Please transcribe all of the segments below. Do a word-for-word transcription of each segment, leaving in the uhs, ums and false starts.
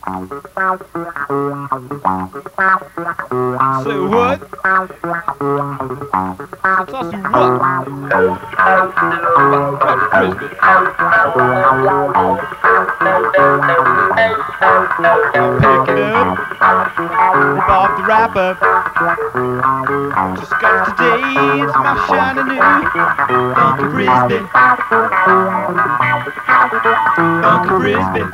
Say what? Toss you what? Frisbee. Pick it up. Rip off the wrapper. Just got today, it's my shiny new Funky Frisbee. Funky Frisbee.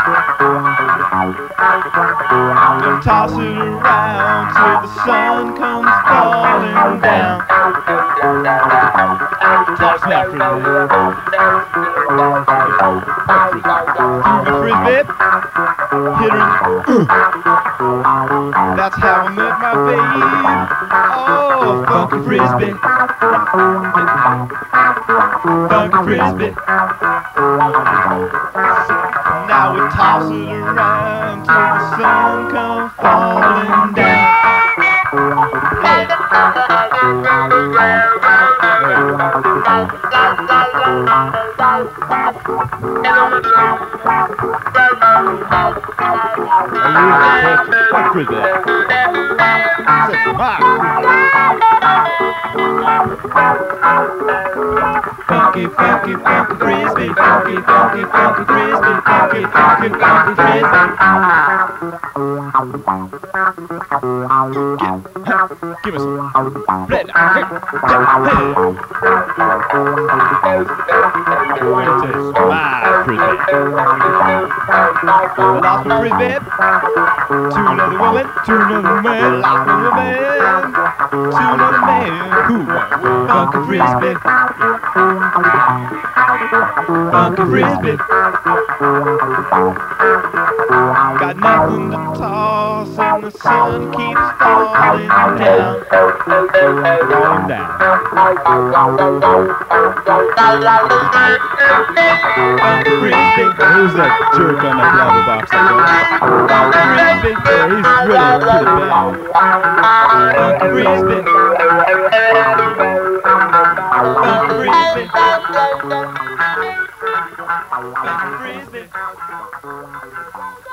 Gonna toss it around till the sun comes falling down. Toss that Frisbee. Frisbee. Hit her. That's how I met my babe. Oh, Funky Frisbee. Funky Frisbee. Now we toss it around till the sun comes falling down. Funky Frisbee. Funky, funky, funky Frisbee. Funky, funky, funky Frisbee. Funky, funky, funky Frisbee. Give me some. Red. Hey. This is my Frisbee. I lost my Frisbee to another woman, to another man. Lost my woman to another man. Ooh, Funky Frisbee. Funky Frisbee. Got nothing to toss and the sun keeps falling down. Falling down. Funky Frisbee. Who's that jerk on that lava box? Funky Frisbee. Yeah, he's really pretty bad. Funky Frisbee. Funky Frisbee. Funky Frisbee.